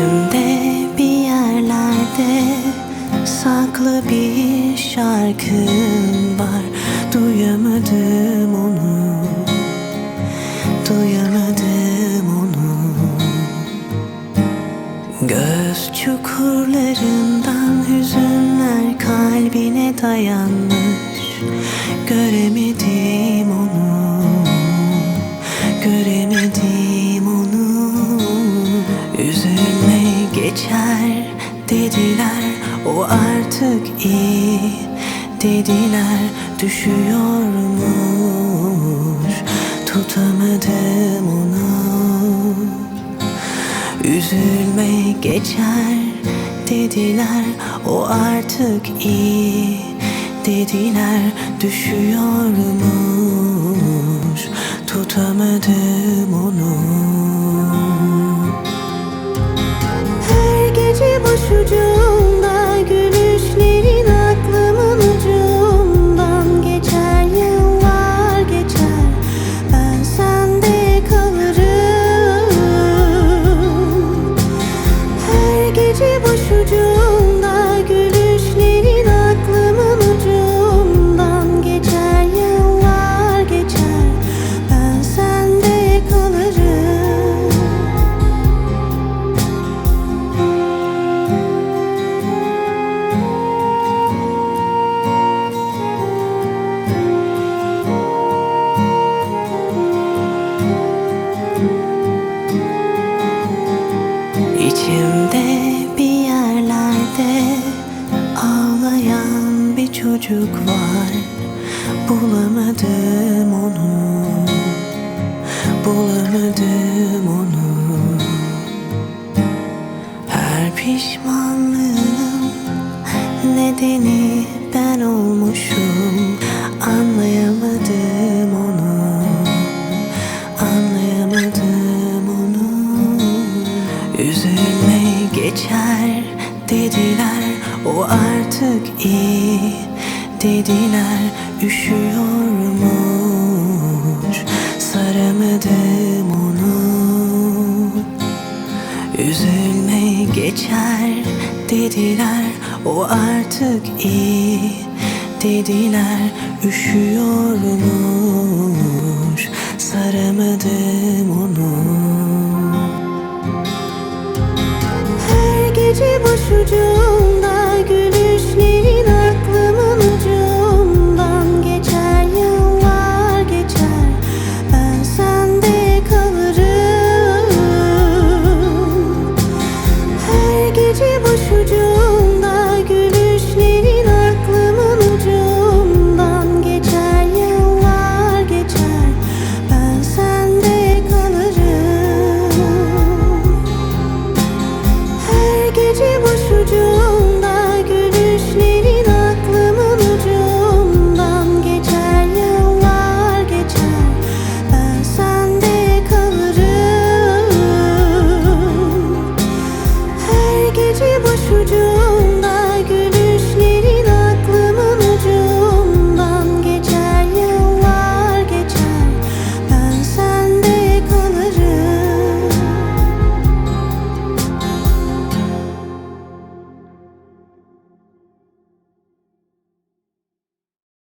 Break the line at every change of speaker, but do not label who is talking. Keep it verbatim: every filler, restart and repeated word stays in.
İçimde bir yerlerde saklı bir şarkım var. Duyamadım onu, duyamadım onu. Göz çukurlarından hüzünler kalbine dayanmış. Göremedim onu, göremedim onu. Üzülme, geçer dediler, o artık iyi dediler. Düşüyormuş, tutamadım onu. Üzülme, geçer dediler, o artık iyi dediler. Düşüyormuş, tutamadım onu. Her gece başucumda gülüşlerin aklımın ucundan geçer. Yıllar geçer, ben sende kalırım. Her gece başucumda gülüşlerin aklımın ucundan geçer. Yıllar geçer, ben sende kalırım. İçimde bir yerlerde ağlayan bir çocuk var. Bulamadım onu, bulamadım onu. Her pişmanlığın nedeni ben olmuşum. Anlayamadım onu, anlayamadım onu. Üzülme, geçer dediler, o artık iyi dediler. Üşüyormuş, saramadım onu. Üzülme, geçer dediler, o artık iyi dediler. Üşüyormuş, saramadım onu. Her gece başucum